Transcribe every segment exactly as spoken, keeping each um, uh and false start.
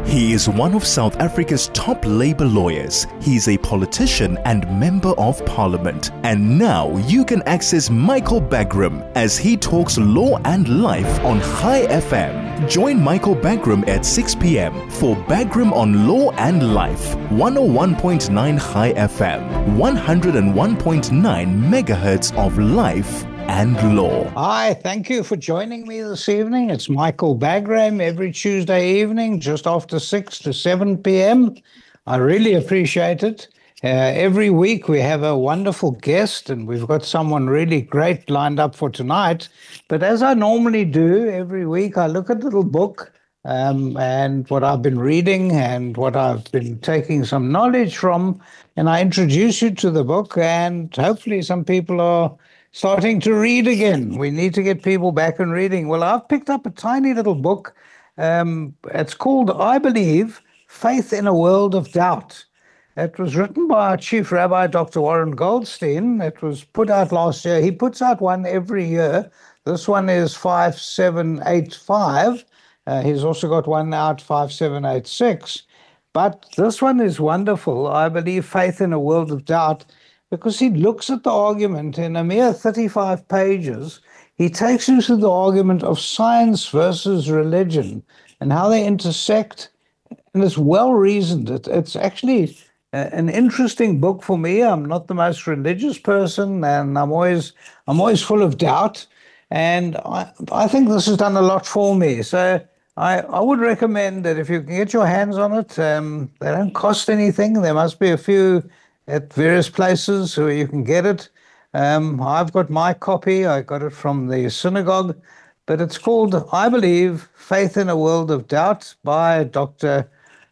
He is one of South Africa's top labor lawyers. He is a politician and member of parliament. And now you can access Michael Bagram as he talks law and life on High F M. Join Michael Bagram at six p.m. for Bagram on Law and Life. one oh one point nine High F M, one oh one point nine megahertz of life and law. Hi, thank you for joining me this evening. It's Michael Bagram every Tuesday evening, just after six to seven p.m. I really appreciate it. Uh, every week we have a wonderful guest, and we've got someone really great lined up for tonight. But as I normally do every week, I look at a little book um, and what I've been reading and what I've been taking some knowledge from, and I introduce you to the book, and hopefully some people are starting to read again. We need to get people back and reading. Well, I've picked up a tiny little book. Um, it's called, I Believe, Faith in a World of Doubt. It was written by our Chief Rabbi, Doctor Warren Goldstein. It was put out last year. He puts out one every year. This one is five seven eight five. Uh, he's also got one out, five seven eight six. But this one is wonderful. I Believe, Faith in a World of Doubt, because he looks at the argument in a mere thirty-five pages. He takes you through the argument of science versus religion and how they intersect, and it's well-reasoned. It, it's actually a, an interesting book for me. I'm not the most religious person, and I'm always I'm always full of doubt, and I, I think this has done a lot for me. So I, I would recommend that if you can get your hands on it, um, they don't cost anything. There must be a few at various places where you can get it. Um, I've got my copy. I got it from the synagogue, but it's called, I Believe, Faith in a World of Doubt by Doctor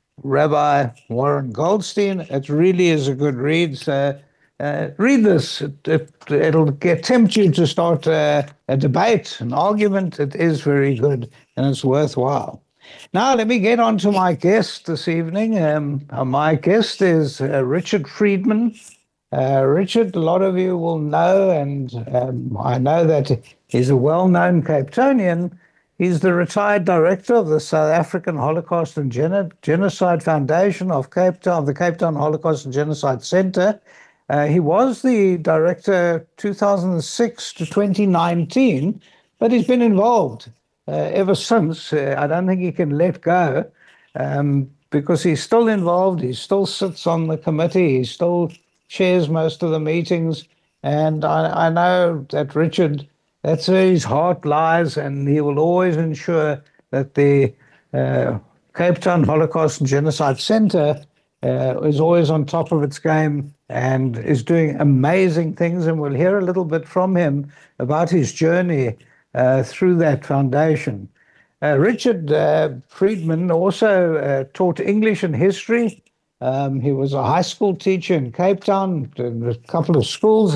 Rabbi Warren Goldstein. It really is a good read. So uh, read this. It, it, it'll get, tempt you to start uh, a debate, an argument. It is very good, and it's worthwhile. Now, let me get on to my guest this evening. Um, uh, my guest is uh, Richard Friedman. Uh, Richard, a lot of you will know, and um, I know that he's a well-known Capetonian. He's the retired director of the South African Holocaust and Gen- Genocide Foundation of Cape Town, of the Cape Town Holocaust and Genocide Center. Uh, he was the director two thousand six to twenty nineteen, but he's been involved Uh, ever since. uh, I don't think he can let go um, because he's still involved. He still sits on the committee. He still chairs most of the meetings. And I, I know that Richard, that's where his heart lies, and he will always ensure that the uh, Cape Town Holocaust and Genocide Center uh, is always on top of its game and is doing amazing things. And we'll hear a little bit from him about his journey Uh, through that foundation. Uh, Richard uh, Friedman also uh, taught English and history. Um, he was a high school teacher in Cape Town, in a couple of schools.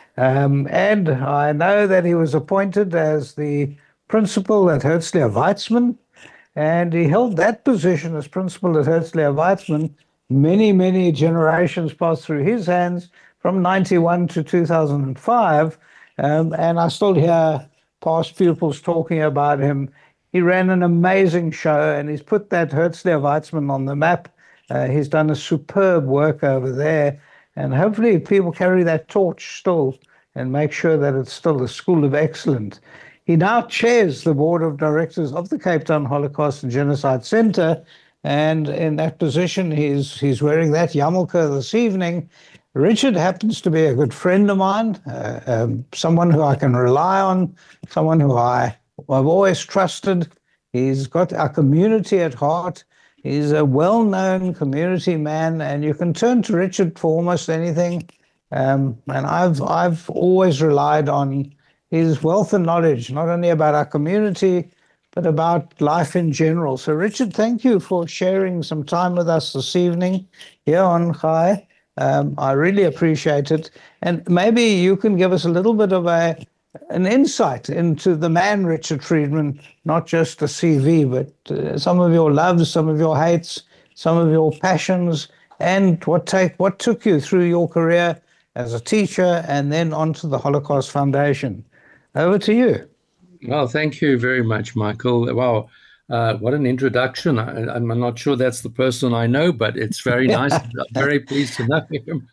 Um, and I know that he was appointed as the principal at Herzliya Weizmann. And he held that position as principal at Herzliya Weizmann. Many, many generations passed through his hands from ninety-one to two thousand five. Um, and I still hear past pupils talking about him. He ran an amazing show, and he's put that Herzliya Weizmann on the map. Uh, he's done a superb work over there, and hopefully people carry that torch still and make sure that it's still a school of excellence. He now chairs the board of directors of the Cape Town Holocaust and Genocide Center, and in that position, he's he's wearing that yarmulke this evening. Richard happens to be a good friend of mine, uh, um, someone who I can rely on, someone who I, I've always trusted. He's got our community at heart. He's a well-known community man, and you can turn to Richard for almost anything. Um, and I've I've always relied on his wealth and knowledge, not only about our community, but about life in general. So, Richard, thank you for sharing some time with us this evening here on Chai. Um, I really appreciate it. And maybe you can give us a little bit of a an insight into the man, Richard Friedman, not just a C V, but uh, some of your loves, some of your hates, some of your passions, and what take what took you through your career as a teacher and then onto the Holocaust Foundation. Over to you. Well, thank you very much, Michael. Wow, Uh, what an introduction. I, I'm not sure that's the person I know, but it's very nice. I'm very pleased to know him.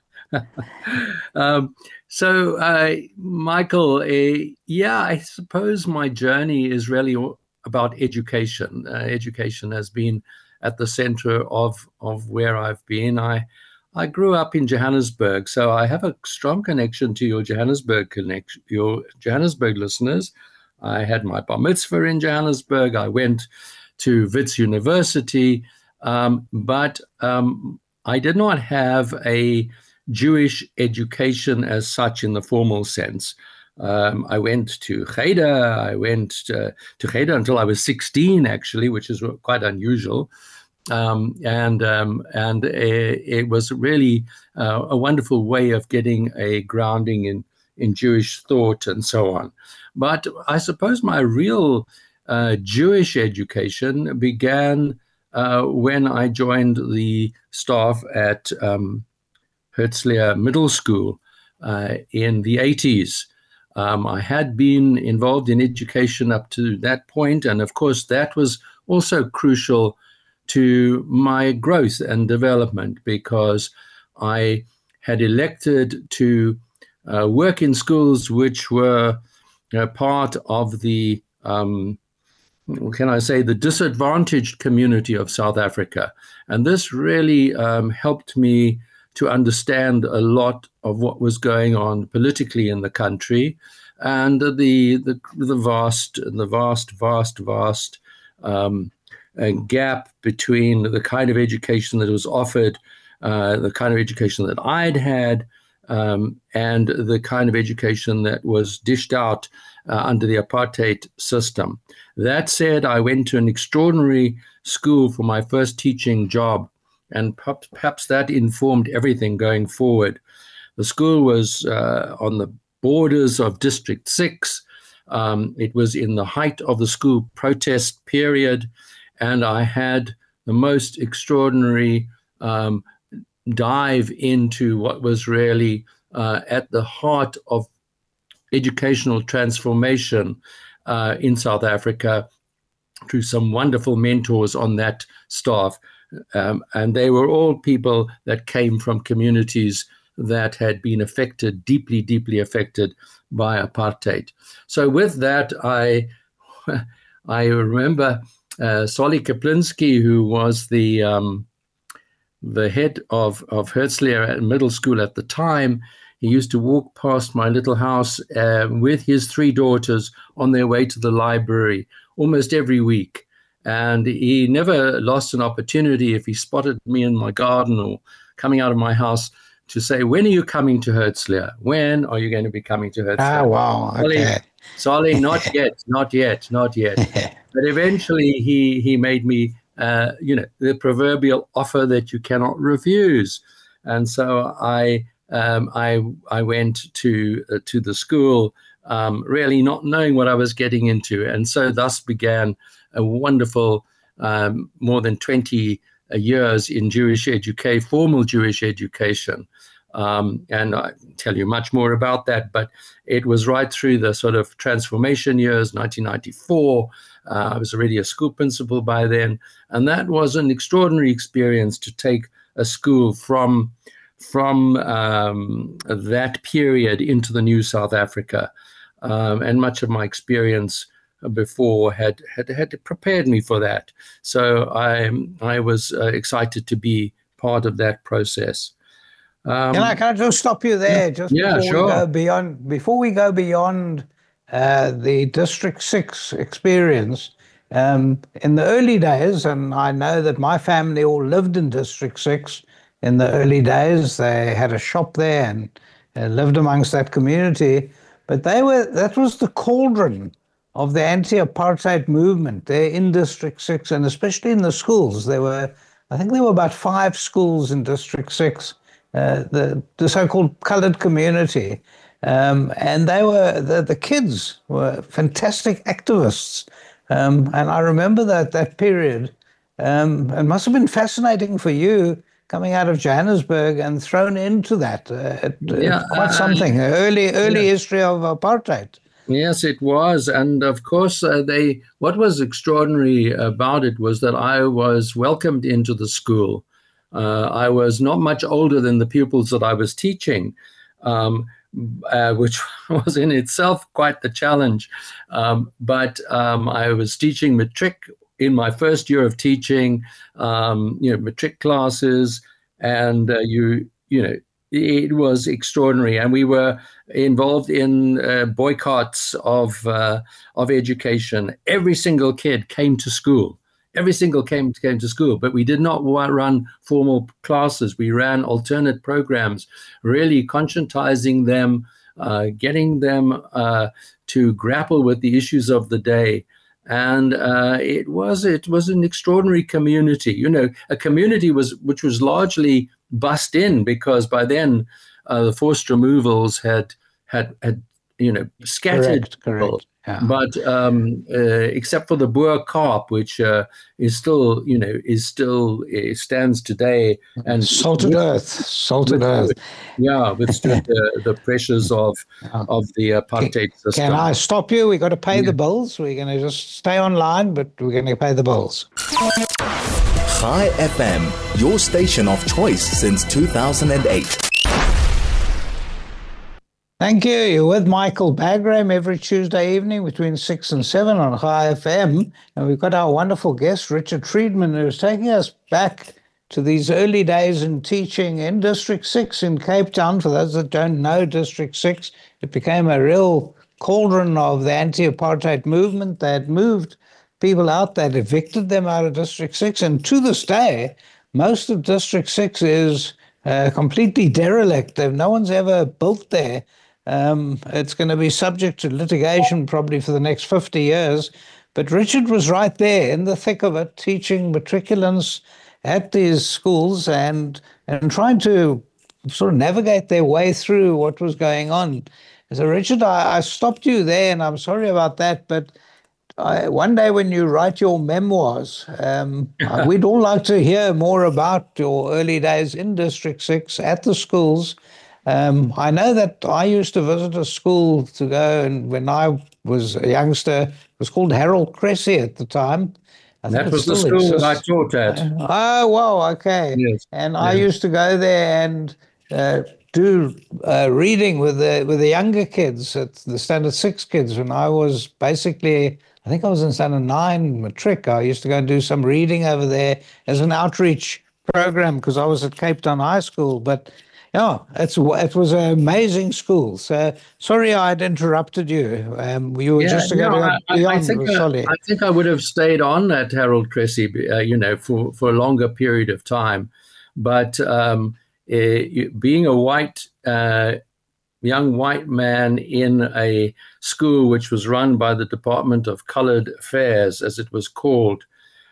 um, so, uh, Michael, uh, yeah, I suppose my journey is really about education. Uh, education has been at the center of, of where I've been. I I grew up in Johannesburg, so I have a strong connection to your Johannesburg connection, your Johannesburg listeners. I had my bar mitzvah in Johannesburg. I went to Wits University, um, but um, I did not have a Jewish education as such in the formal sense. Um, I went to Cheder. I went to, to Cheder until I was sixteen, actually, which is quite unusual. Um, and um, and it, it was really uh, a wonderful way of getting a grounding in, in Jewish thought and so on. But I suppose my real uh, Jewish education began uh, when I joined the staff at um, Herzliya Middle School uh, in the eighties. Um, I had been involved in education up to that point, and of course that was also crucial to my growth and development, because I had elected to uh, work in schools which were you know, part of the, um, can I say, the disadvantaged community of South Africa. And this really um, helped me to understand a lot of what was going on politically in the country, and the the the vast, the vast, vast, vast um, a gap between the kind of education that was offered, uh, the kind of education that I'd had, um, and the kind of education that was dished out uh, under the apartheid system. That said, I went to an extraordinary school for my first teaching job, and perhaps, perhaps that informed everything going forward. The school was uh, on the borders of District six. Um, it was in the height of the school protest period. And I had the most extraordinary um, dive into what was really uh, at the heart of educational transformation uh, in South Africa, through some wonderful mentors on that staff. Um, and they were all people that came from communities that had been affected, deeply, deeply affected by apartheid. So with that, I, I remember Uh, Solly Kaplinski, who was the um, the head of, of Herzliya Middle School at the time, he used to walk past my little house uh, with his three daughters on their way to the library almost every week. And he never lost an opportunity, if he spotted me in my garden or coming out of my house, to say, when are you coming to Herzliya? When are you going to be coming to Herzliya? Ah, wow. Okay. Solly, not yet, not yet, not yet. But eventually he he made me, uh, you know, the proverbial offer that you cannot refuse. And so I um, I I went to uh, to the school, um, really not knowing what I was getting into. And so thus began a wonderful um, more than twenty years in Jewish education, formal Jewish education. Um, and I can tell you much more about that, but it was right through the sort of transformation years, nineteen ninety-four. Uh, I was already a school principal by then. And that was an extraordinary experience, to take a school from, from um, that period into the new South Africa. Um, and much of my experience before had, had, had prepared me for that. So I, I was uh, excited to be part of that process. Um, can I can I just stop you there? Yeah, just yeah, before sure. we go beyond before we go beyond uh, the District Six experience. Um, in the early days, and I know that my family all lived in District Six in the early days. They had a shop there and uh, lived amongst that community. But they were that was the cauldron of the anti-apartheid movement there in District Six, and especially in the schools. There were, I think, there were about five schools in District Six. Uh, the, the so-called colored community. Um, and they were, the, the kids were fantastic activists. Um, and I remember that, that period. Um, it must have been fascinating for you coming out of Johannesburg and thrown into that. Uh, it, yeah, quite uh, something, early, early yeah. history of apartheid. Yes, it was. And of course, uh, they. What was extraordinary about it was that I was welcomed into the school. Uh, I was not much older than the pupils that I was teaching, um, uh, which was in itself quite the challenge. Um, but um, I was teaching matric in my first year of teaching, um, you know, matric classes, and uh, you, you know, it was extraordinary, and we were involved in uh, boycotts of uh, of education. Every single kid came to school. Every single came came to school, but we did not run formal classes. We ran alternate programs, really conscientizing them, uh, getting them uh, to grapple with the issues of the day. And uh, it was it was an extraordinary community. You know, a community was which was largely bussed in, because by then uh, the forced removals had had had you know scattered. Correct, correct. Yeah. But um, uh, except for the Boer Kaap, which uh, is still, you know, is still uh, stands today, and salted earth, salted earth. Yeah, withstood the, the pressures of yeah. of the apartheid can, system. Can I stop you? We got to pay yeah. the bills. We're going to just stay online, but we're going to pay the bills. Chai F M, your station of choice since two thousand eight. Thank you. You're with Michael Bagram every Tuesday evening between six and seven on Chai F M. And we've got our wonderful guest, Richard Friedman, who's taking us back to these early days in teaching in District six in Cape Town. For those that don't know District six, it became a real cauldron of the anti-apartheid movement. They had moved people out, they'd evicted them out of District six. And to this day, most of District six is uh, completely derelict. No one's ever built there. Um, it's going to be subject to litigation probably for the next fifty years. But Richard was right there in the thick of it, teaching matriculants at these schools and and trying to sort of navigate their way through what was going on. So, Richard, I, I stopped you there, and I'm sorry about that. But I, one day when you write your memoirs, um, we'd all like to hear more about your early days in District six at the schools. Um, I know that I used to visit a school to go, and when I was a youngster, it was called Harold Cressy at the time. I that was the school exists. that I taught at. Uh, oh, wow, okay. Yes. And yes. I used to go there and uh, do uh, reading with the with the younger kids, at the Standard Six kids. When I was basically, I think I was in Standard Nine matric. I used to go and do some reading over there as an outreach program because I was at Cape Town High School, but. Yeah, it's, it was an amazing school. So sorry I'd interrupted you. Um, you were yeah, just no, going I, beyond. I, think I, I think I would have stayed on at Harold Cressy, uh, you know, for, for a longer period of time. But um, uh, being a white, uh, young white man in a school which was run by the Department of Colored Affairs, as it was called,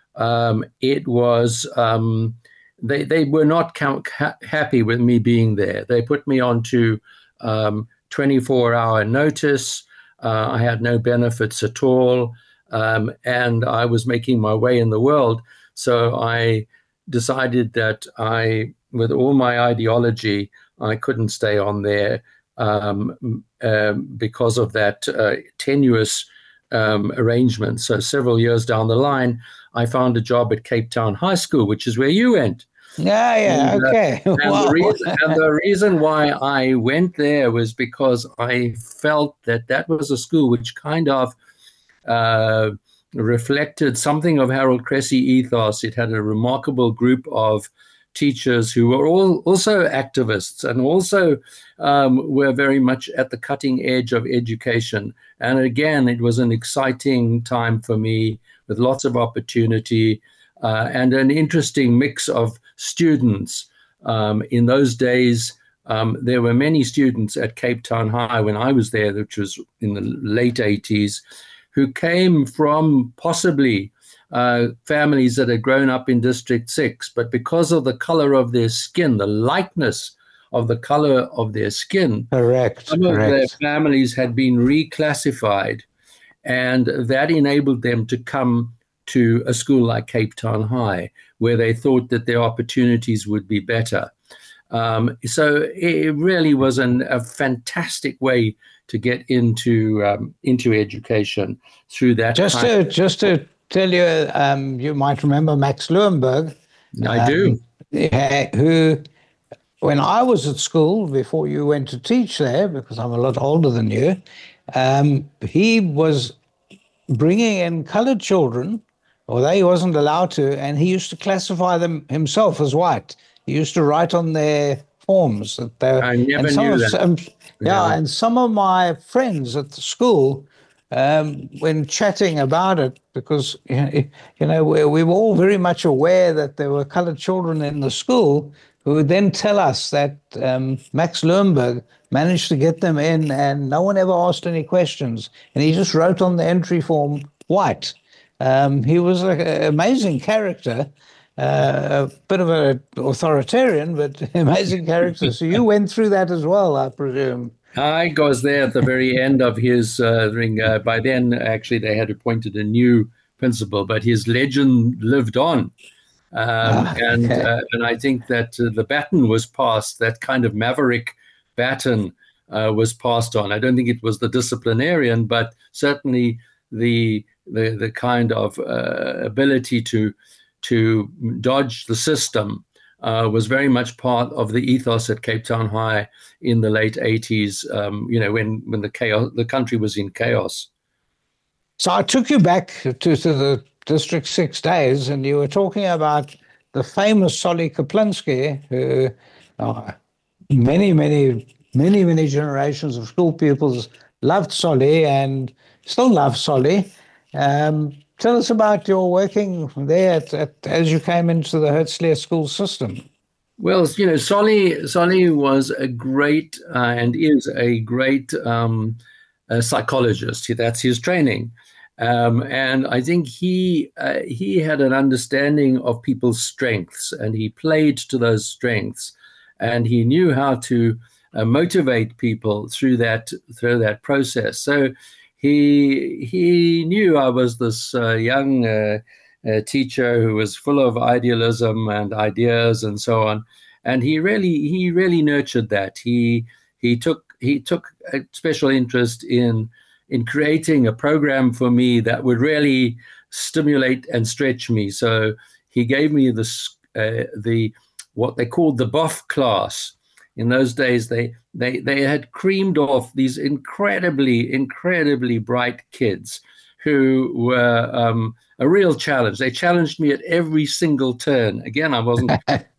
um, it was... Um, They they were not ha- happy with me being there. They put me on to um, twenty-four hour notice. Uh, I had no benefits at all, um, and I was making my way in the world. So I decided that I, with all my ideology, I couldn't stay on there um, um, because of that uh, tenuous um, arrangement. So several years down the line, I found a job at Cape Town High School, which is where you went. Yeah, yeah, and, okay. Uh, and, wow. the reason, and the reason why I went there was because I felt that that was a school which kind of uh, reflected something of Harold Cressy ethos. It had a remarkable group of teachers who were all also activists and also um, were very much at the cutting edge of education. And again, it was an exciting time for me with lots of opportunity uh, and an interesting mix of students. Um, in those days, um, there were many students at Cape Town High when I was there, which was in the late eighties, who came from possibly uh, families that had grown up in District six, but because of the color of their skin, the lightness of the color of their skin, correct, some correct. of their families had been reclassified, and that enabled them to come to a school like Cape Town High, where they thought that their opportunities would be better. Um, so it really was an, a fantastic way to get into um, into education through that Just kind. to just to tell you, um, you might remember Max Leuenberg, I do. um, yeah, who, when I was at school, before you went to teach there, because I'm a lot older than you, um, he was bringing in colored children, although he wasn't allowed to, and he used to classify them himself as white. He used to write on their forms that they were, I never and some knew of that. some, yeah, Yeah. and some of my friends at the school, um, when chatting about it, because you know, you know we, we were all very much aware that there were colored children in the school, who would then tell us that um, Max Leuenberg managed to get them in, and no one ever asked any questions, and he just wrote on the entry form white. Um, he was like an amazing character, uh, a bit of an authoritarian, but amazing character. So you went through that as well, I presume. I was there at the very end of his uh, ring. Uh, by then, actually, they had appointed a new principal, but his legend lived on. Um, Ah, and okay. uh, and I think that uh, the baton was passed, that kind of maverick baton uh, was passed on. I don't think it was the disciplinarian, but certainly the the, the kind of uh, ability to to dodge the system uh, was very much part of the ethos at Cape Town High in the late eighties. Um, you know, when when the chaos, the country was in chaos. So I took you back to, to the District Six days, and you were talking about the famous Solly Kaplinsky, who uh, many, many, many, many generations of school pupils loved Solly and still love Solly. Um, tell us about your working there at, at, as you came into the Herzliya school system. Well, you know, Solly Solly was a great uh, and is a great um, uh, psychologist. That's his training, um, and I think he uh, he had an understanding of people's strengths, and he played to those strengths, and he knew how to uh, motivate people through that through that process. So he he knew I was this uh, young uh, uh, teacher who was full of idealism and ideas and so on, and he really he really nurtured that. He he took he took a special interest in in creating a program for me that would really stimulate and stretch me. So he gave me this uh, the what they called the B O F class. In those days, they they they had creamed off these incredibly incredibly bright kids who were um, a real challenge. They challenged me at every single turn. Again, I wasn't.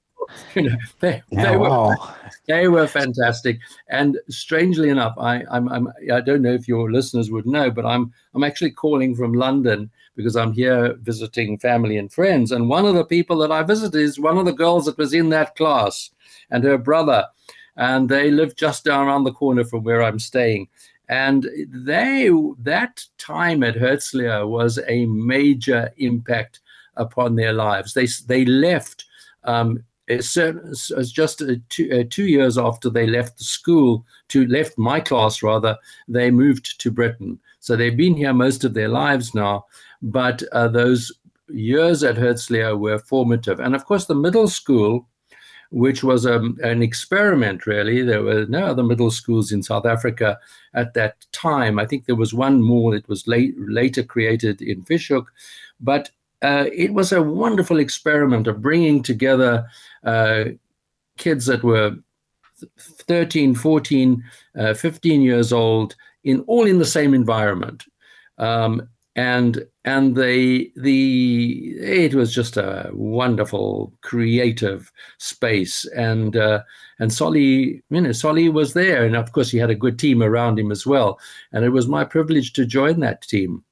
You know, they Yeah, they were wow. they were fantastic. And strangely enough, I I'm, I'm I don't know if your listeners would know, but I'm I'm actually calling from London because I'm here visiting family and friends. And one of the people that I visited is one of the girls that was in that class, and her brother, and they live just down around the corner from where I'm staying. And they that time at Herzliya was a major impact upon their lives. They they left. Um, As, as just uh, two, uh, two years after they left the school, to left my class rather, they moved to Britain. So they've been here most of their lives now, but uh, those years at Herzliya were formative. And of course, the middle school, which was um, an experiment, really. There were no other middle schools in South Africa at that time. I think there was one more that was late, later created in Fish Hoek, but uh, it was a wonderful experiment of bringing together uh, kids that were thirteen, fourteen, uh, fifteen years old, in all in the same environment. Um, and and they the it was just a wonderful creative space, and uh, and Solly, you know, Solly was there, and of course he had a good team around him as well, and it was my privilege to join that team.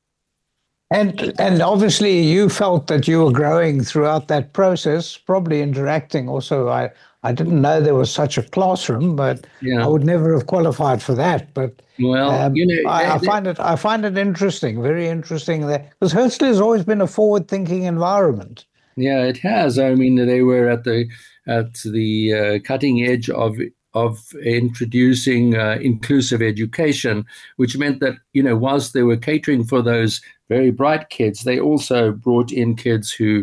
And and obviously you felt that you were growing throughout that process, probably interacting also. I, I didn't know there was such a classroom, but Yeah. I would never have qualified for that. But Well, um, you know, I, they, I they, find it I find it interesting, very interesting that because Herzliya has always been a forward-thinking environment. yeah, it has. I mean, they were at the at the uh, cutting edge of of introducing uh, inclusive education, which meant that, you know, whilst they were catering for those very bright kids, they also brought in kids who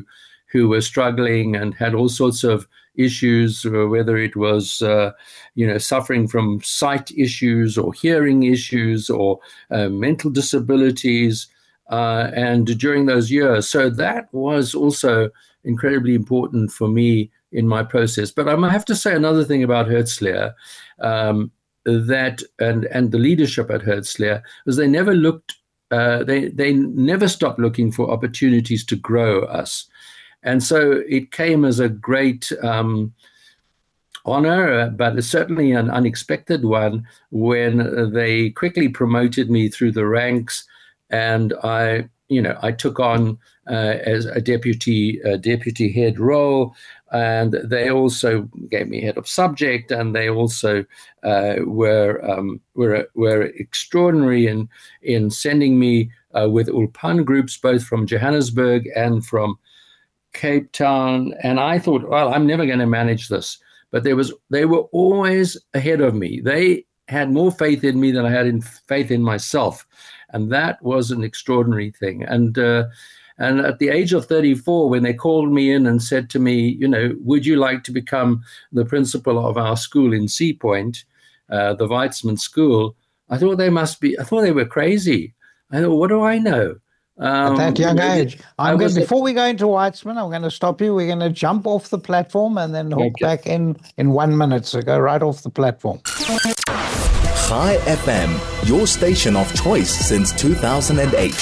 who were struggling and had all sorts of issues, whether it was, uh, you know, suffering from sight issues or hearing issues or uh, mental disabilities, uh, and during those years. So that was also incredibly important for me in my process. But I have to say another thing about Herzliya, um, that and and the leadership at Herzliya, was they never looked, uh, they they never stopped looking for opportunities to grow us. And so it came as a great um, honor, uh, but certainly an unexpected one, when they quickly promoted me through the ranks, and I, you know, I took on uh, as a deputy uh, deputy head role, and they also gave me head of subject, and they also uh, were um, were were extraordinary in in sending me uh, with Ulpan groups, both from Johannesburg and from Cape Town. And I thought, well, I'm never going to manage this. But there was, they were always ahead of me. They had more faith in me than I had in faith in myself. And that was an extraordinary thing. And, uh, and at the age of thirty-four, when they called me in and said to me, you know, would you like to become the principal of our school in Sea Point, uh, the Weitzman School? I thought they must be, I thought they were crazy. I thought, what do I know? Um, At that young you know, age. I'm going, before we go into Weitzman, I'm going to stop you. We're going to jump off the platform and then hook okay. back in in one minute. So go right off the platform. Chai F M, your station of choice since two thousand eight.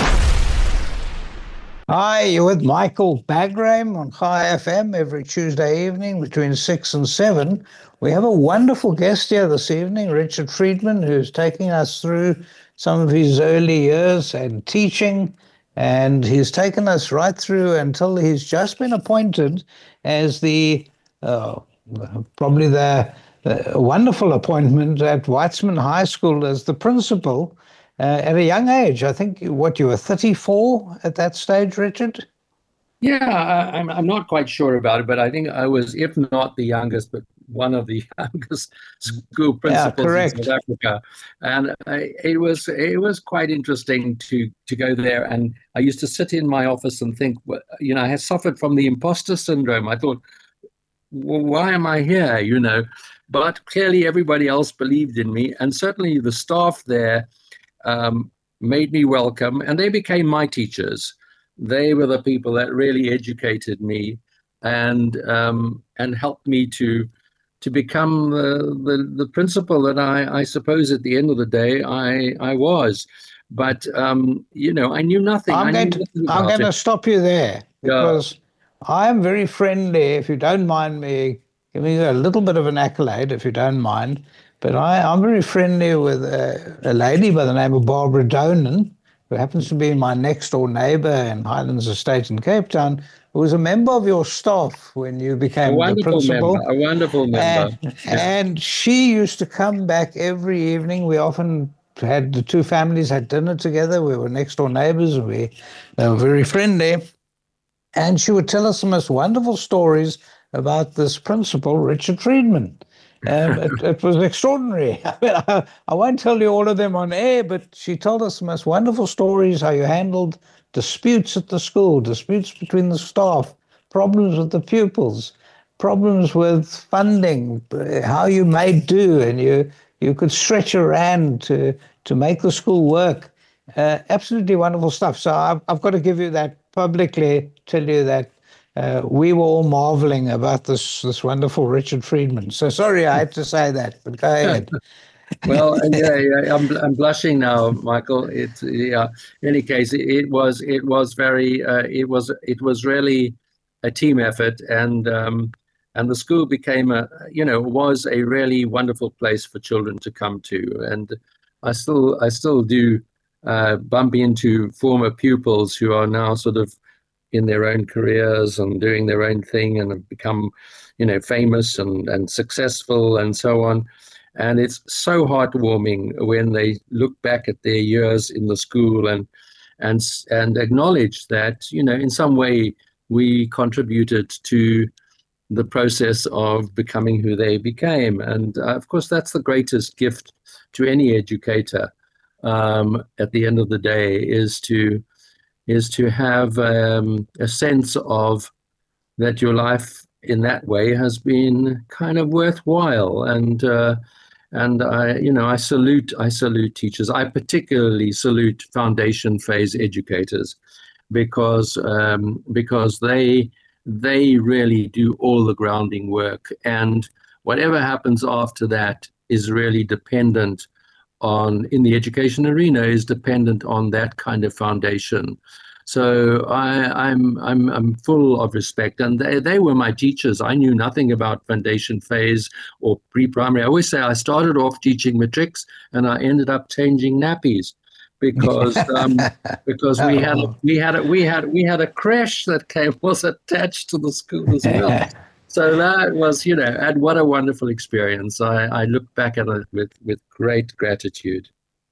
Hi, you're with Michael Bagram on Chai F M every Tuesday evening between six and seven. We have a wonderful guest here this evening, Richard Friedman, who's taking us through some of his early years and teaching, and he's taken us right through until he's just been appointed as the, uh, probably the uh, wonderful appointment at Weitzman High School as the principal uh, at a young age. I think, what, you were thirty-four at that stage, Richard? Yeah, I, I'm I'm not quite sure about it, but I think I was, if not the youngest, but one of the youngest school principals yeah, in South Africa. And I, it was it was quite interesting to to go there. And I used to sit in my office and think, you know, I had suffered from the imposter syndrome. I thought, well, why am I here? You know, but clearly everybody else believed in me, and certainly the staff there um, made me welcome, and they became my teachers. They were the people that really educated me and um, and helped me to to become the, the, the principal that I, I suppose at the end of the day I I was. But, um, you know, I knew nothing. I'm I going, knew to, nothing I'm going it. to stop you there because yeah. I'm very friendly, if you don't mind me giving you a little bit of an accolade, if you don't mind. But I, I'm very friendly with a, a lady by the name of Barbara Donan, who happens to be my next door neighbor in Highlands Estate in Cape Town, who was a member of your staff when you became the principal. Member, a wonderful member. And, yeah. and she used to come back every evening. We often had, the two families had dinner together. We were next door neighbors. And we they were very friendly. And she would tell us the most wonderful stories about this principal, Richard Friedman. Um, it, it was extraordinary. I mean, I, I won't tell you all of them on air, but she told us the most wonderful stories, how you handled disputes at the school, disputes between the staff, problems with the pupils, problems with funding, how you made do, and you you could stretch your hand to, to make the school work. Uh, absolutely wonderful stuff. So I've, I've got to give you that publicly, tell you that Uh, we were all marveling about this this wonderful Richard Friedman. So sorry I had to say that, but go ahead. Well, yeah, yeah, I'm I'm blushing now, Michael. It's yeah. In any case, it, it was it was very uh, it was it was really a team effort, and um, and the school became a you know was a really wonderful place for children to come to, and I still I still do uh, bump into former pupils who are now sort of in their own careers and doing their own thing and have become, you know, famous and, and successful and so on. And it's so heartwarming when they look back at their years in the school and and and acknowledge that, you know, in some way we contributed to the process of becoming who they became. And uh, of course, that's the greatest gift to any educator um, at the end of the day, is to is to have um, a sense of that your life in that way has been kind of worthwhile. And uh, and I, you know, I salute I salute teachers. I particularly salute foundation phase educators because um, because they they really do all the grounding work, and whatever happens after that is really dependent on, in the education arena, is dependent on that kind of foundation. So I, I'm I'm I'm full of respect, and they they were my teachers. I knew nothing about foundation phase or pre-primary. I always say I started off teaching matrics, and I ended up changing nappies because um, because we had a, we had a, we had we had a creche that came was attached to the school as well. So that was, you know, and what a wonderful experience. I, I look back at it with with great gratitude.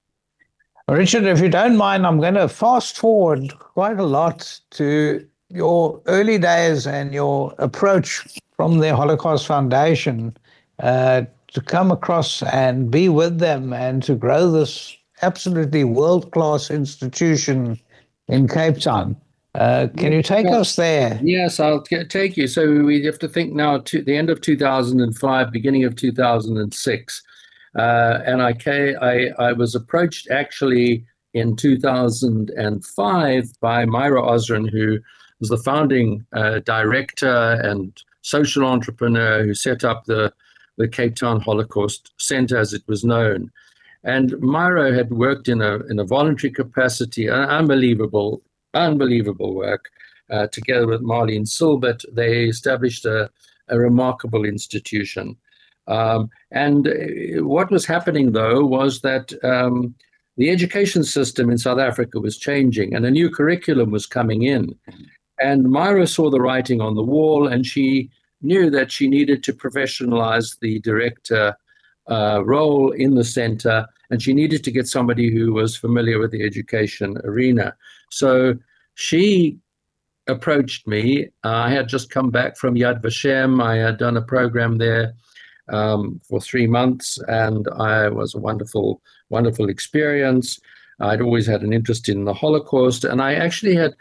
Richard, if you don't mind, I'm going to fast forward quite a lot to your early days and your approach from the Holocaust Foundation uh, to come across and be with them and to grow this absolutely world-class institution in Cape Town. Uh, can you take well, us there? Yes, I'll t- take you. So we have to think now to the end of two thousand five, beginning of two thousand six. Uh, and I, came, I, I was approached actually in two thousand five by Myra Osren, who was the founding uh, director and social entrepreneur who set up the, the Cape Town Holocaust Center, as it was known. And Myra had worked in a in a voluntary capacity, an unbelievable, unbelievable work. Uh, together with Marlene Silbert, they established a, a remarkable institution. Um, and what was happening, though, was that um, the education system in South Africa was changing and a new curriculum was coming in. And Myra saw the writing on the wall, and she knew that she needed to professionalize the director uh, role in the center, and she needed to get somebody who was familiar with the education arena. So she approached me. Uh, I had just come back from Yad Vashem. I had done a program there Um, for three months, and I was a wonderful, wonderful experience. I'd always had an interest in the Holocaust, and I actually had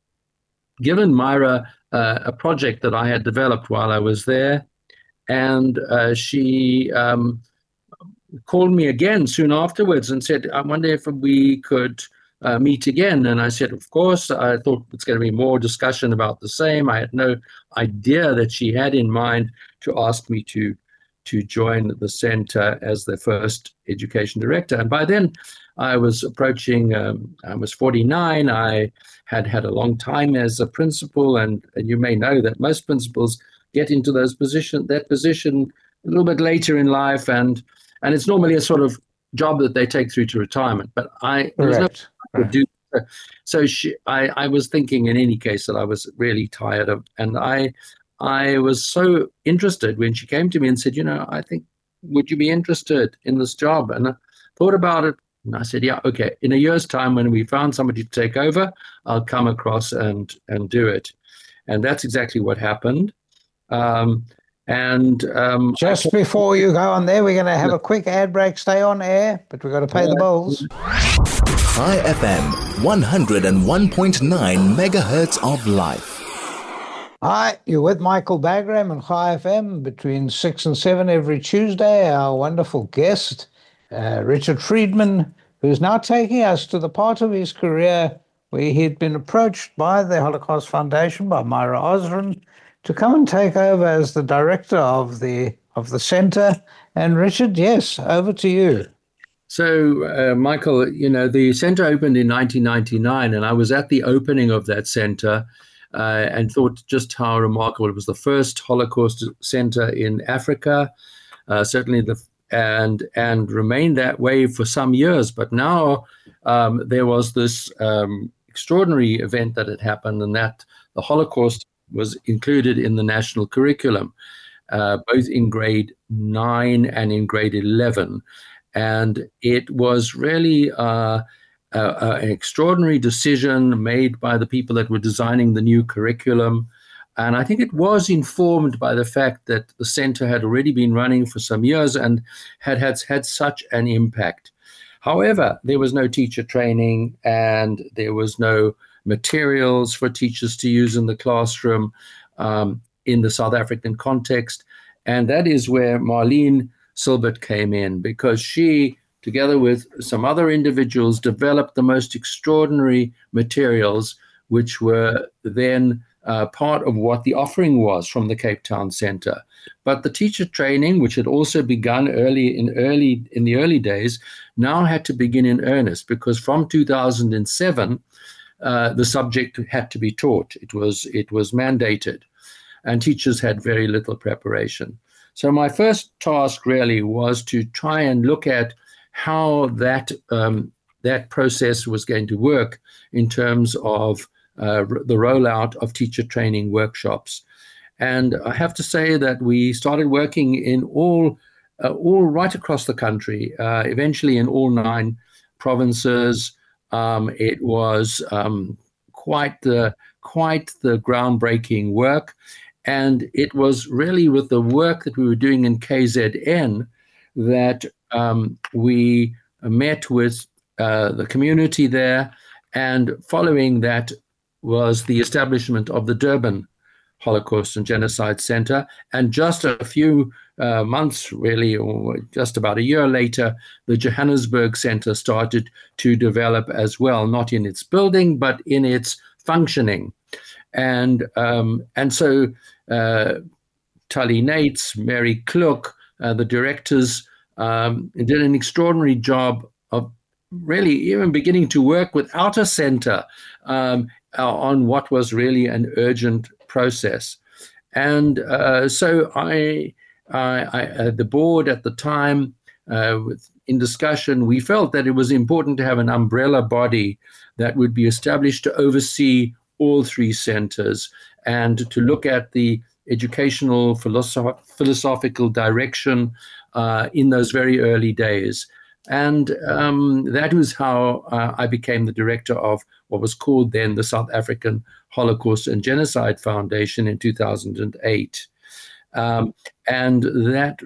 given Myra uh, a project that I had developed while I was there, and uh, she um, called me again soon afterwards and said, I wonder if we could uh, meet again. And I said, of course. I thought it's going to be more discussion about the same. I had no idea that she had in mind to ask me to to join the center as the first education director. And by then I was approaching, um, I was forty-nine. I had had a long time as a principal, and, and you may know that most principals get into those position, that position a little bit later in life, and and it's normally a sort of job that they take through to retirement. But I, there was no I could do. So she, I, I was thinking in any case that I was really tired of, and I, I was so interested when she came to me and said, you know, I think, would you be interested in this job? And I thought about it, and I said, yeah, okay. In a year's time, when we found somebody to take over, I'll come across and and do it. And that's exactly what happened. Um, and um, just before you go on there, we're going to have a quick ad break. Stay on air, but we've got to pay the bills. Chai F M, one oh one point nine megahertz of life. Hi, you're with Michael Bagram and Chai F M between six and seven every Tuesday. Our wonderful guest, uh, Richard Friedman, who's now taking us to the part of his career where he'd been approached by the Holocaust Foundation, by Myra Osren, to come and take over as the director of the of the center. And Richard, yes, over to you. So, uh, Michael, you know, the center opened in nineteen ninety-nine, and I was at the opening of that center uh, and thought just how remarkable. It was the first Holocaust center in Africa, uh, certainly the and and remained that way for some years. But now um, there was this um, extraordinary event that had happened, and that the Holocaust was included in the national curriculum, uh, both in grade nine and in grade eleven. And it was really uh, uh, uh, an extraordinary decision made by the people that were designing the new curriculum. And I think it was informed by the fact that the center had already been running for some years and had had, had such an impact. However, there was no teacher training, and there was no materials for teachers to use in the classroom. um, in the South African context. And that is where Marlene Silbert came in, because she, together with some other individuals, developed the most extraordinary materials, which were then uh, part of what the offering was from the Cape Town Centre. But the teacher training, which had also begun early in early in the early days, now had to begin in earnest, because from two thousand seven, uh, the subject had to be taught. It was it was mandated, and teachers had very little preparation. So my first task really was to try and look at how that um, that process was going to work in terms of uh, the rollout of teacher training workshops. And I have to say that we started working in all, uh, all right across the country, uh, eventually in all nine provinces. Um, it was um, quite the quite the groundbreaking work. And it was really with the work that we were doing in K Z N that um, we met with uh, the community there. And following that was the establishment of the Durban Holocaust and Genocide Center. And just a few uh, months, really, or just about a year later, the Johannesburg Center started to develop as well, not in its building, but in its functioning. And um, and so uh, Tully Nates, Mary Klook, uh, the directors, um, did an extraordinary job of really even beginning to work without a center um, on what was really an urgent process. And uh, so I, I, I uh, the board at the time, uh, with, in discussion, we felt that it was important to have an umbrella body that would be established to oversee all three centers and to look at the educational philosoph- philosophical direction uh, in those very early days. And um, that was how uh, I became the director of what was called then the South African Holocaust and Genocide Foundation in two thousand eight. Um, and that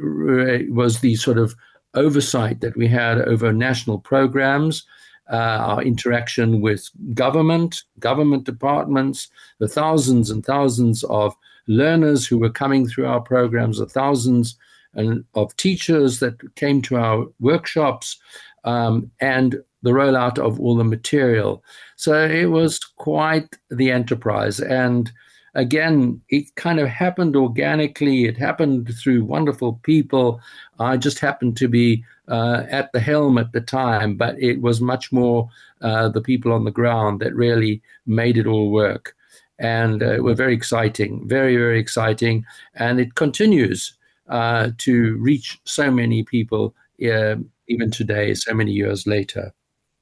was the sort of oversight that we had over national programs, uh, our interaction with government, government departments, the thousands and thousands of learners who were coming through our programs, the thousands and of teachers that came to our workshops, um, and the rollout of all the material. So it was quite the enterprise. And again, it kind of happened organically. It happened through wonderful people. I just happened to be uh, at the helm at the time, but it was much more uh, the people on the ground that really made it all work. And uh, it was very exciting, very, very exciting. And it continues uh, to reach so many people uh, even today, so many years later.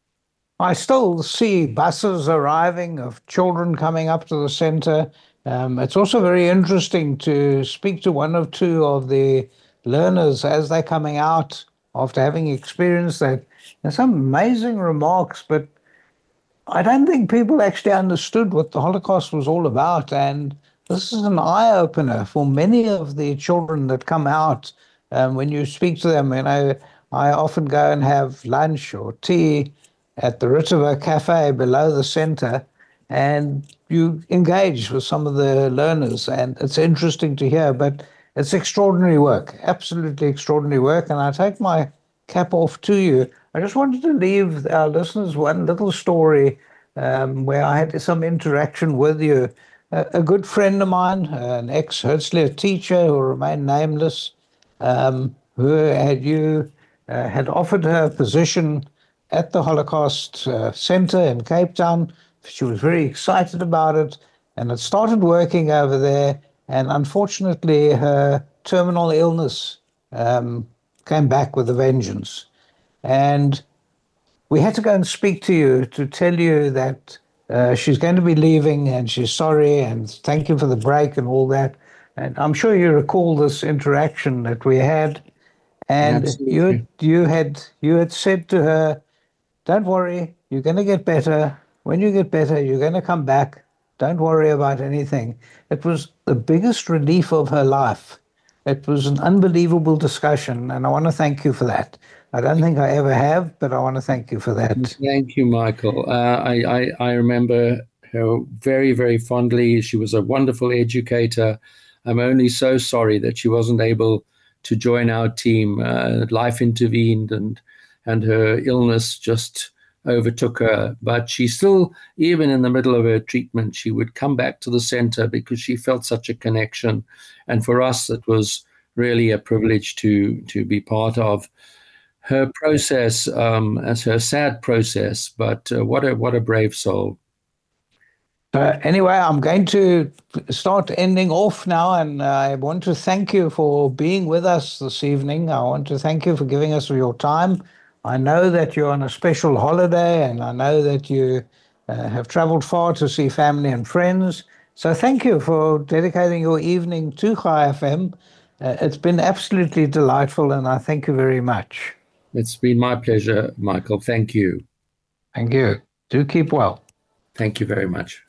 I still see buses arriving of children coming up to the center. Um, it's also very interesting to speak to one or two of the learners as they're coming out after having experienced that. There's some amazing remarks, but I don't think people actually understood what the Holocaust was all about. And this is an eye-opener for many of the children that come out. Um, when you speak to them, you know, I often go and have lunch or tea at the Ritterberg Cafe below the center, and you engage with some of the learners, and it's interesting to hear, but it's extraordinary work, absolutely extraordinary work, and I take my cap off to you. I just wanted to leave our listeners one little story um, where I had some interaction with you. A, a good friend of mine, an ex-Herzliya teacher who remained nameless, um, who had you uh, had offered her a position at the Holocaust uh, Center in Cape Town. She was very excited about it and had started working over there. And unfortunately, her terminal illness um, came back with a vengeance. And we had to go and speak to you to tell you that uh, she's going to be leaving and she's sorry and thank you for the break and all that. And I'm sure you recall this interaction that we had. And Absolutely. you you had you had said to her, "Don't worry, you're going to get better. When you get better, you're going to come back. Don't worry about anything." It was the biggest relief of her life. It was an unbelievable discussion, and I want to thank you for that. I don't think I ever have, but I want to thank you for that. Thank you, Michael. Uh, I, I, I remember her very, very fondly. She was a wonderful educator. I'm only so sorry that she wasn't able to join our team. Uh, life intervened, and and her illness just overtook her. But she still, even in the middle of her treatment, she would come back to the center because she felt such a connection. And for us, it was really a privilege to to be part of her process, um, as her sad process. But uh, what a what a brave soul. Uh, anyway, I'm going to start ending off now, and I want to thank you for being with us this evening. I want to thank you for giving us your time. I know that you're on a special holiday, and I know that you uh, have traveled far to see family and friends. So thank you for dedicating your evening to Chai F M. Uh, it's been absolutely delightful, and I thank you very much. It's been my pleasure, Michael. Thank you. Thank you. Do keep well. Thank you very much.